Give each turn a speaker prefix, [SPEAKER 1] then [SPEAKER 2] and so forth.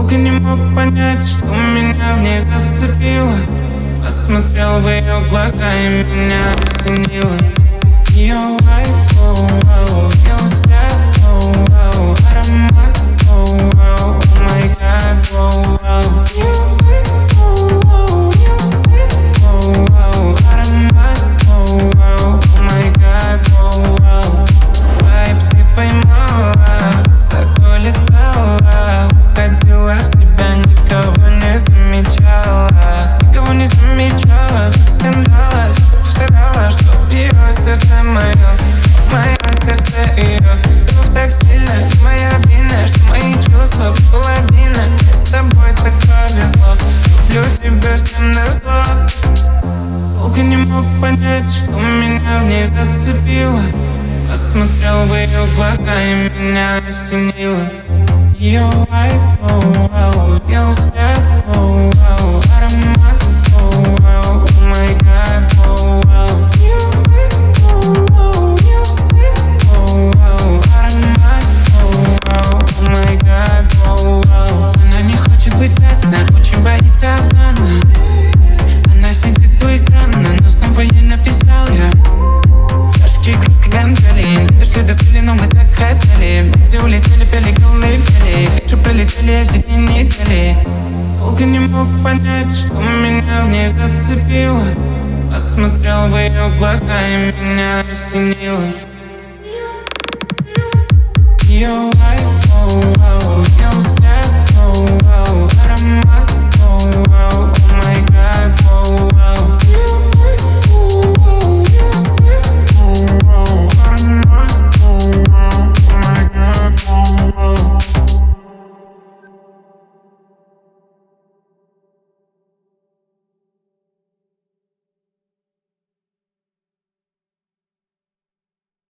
[SPEAKER 1] Долго не мог понять, что меня в ней зацепило. Посмотрел в ее глаза и меня осенило. Ее вайб, оу-оу, ее взгляд, оу-оу, аромат, оу-оу, о май гад, оу-оу. Ее вайб, оу-оу, ее взгляд, оу-оу, аромат, оу-оу, о май гад, оу-оу. Вайб ты поймала, высоко летала, уходила в себя, никого не замечала. Никого не замечала, скандалась, повторяла, что ее сердце мое сердце ее. Любовь так сильно, моя вина, что мои чувства половина. Мне с тобой так повезло, люблю тебя всем назло. Долго не мог понять, что меня в ней зацепило. Посмотрел в ее глаза и меня осенило. Ее вайб, оу-оу, ее взгляд, оу-оу, аромат, оу-оу, о май гад, оу-оу. Ее вайб, оу-оу, ее взгляд, оу-оу, аромат, оу-оу, о май гад, оу-оу. Она не хочет быть одна, очень боится обмана. Она сидит у экрана, но снова ей написал я. Краски гантели, дошли до цели, но мы так хотели. Все улетели, пели голые пели. Как же пролетели эти дни недели. Долго не мог понять, что меня в ней зацепило. Посмотрел в ее глаза и меня осенило. Ее вайб, оу-оу.